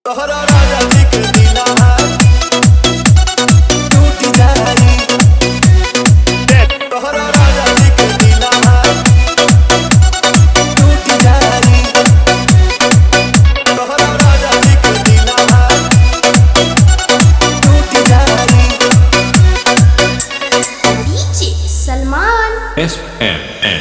तोहरा राजा जी के दिलवा टूट जाई। तोहरा राजा जी के दिलवा टूट जाई। तोहरा राजा जी के दिलवा टूट जाई। डीजे सलमान SMN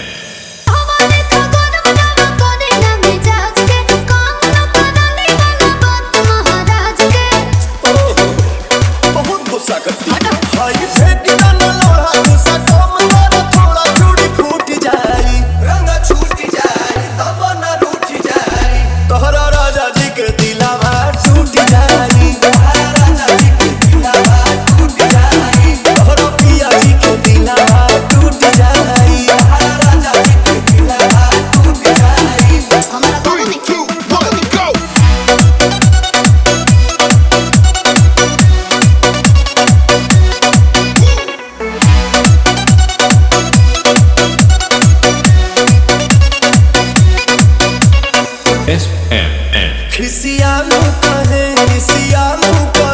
गुस्सा करती हाय फेंक ना लोढ़ा गुस्सा कम कर थोड़ा चूड़ी फूट जाई रंग छूट जाई तब न रूठ जाई। तोहरा राजा जी के दिलवा टूट जाई। तोहरा राजा जी के दिलवा टूट जाई। तोहरा पिया जी के दिलवा टूट जाई। तोहरा राजा जी के दिलवा टूट जाई। हमरा गाना में 3, 2, 1, go! SMN खिसियालू कहे निसियालू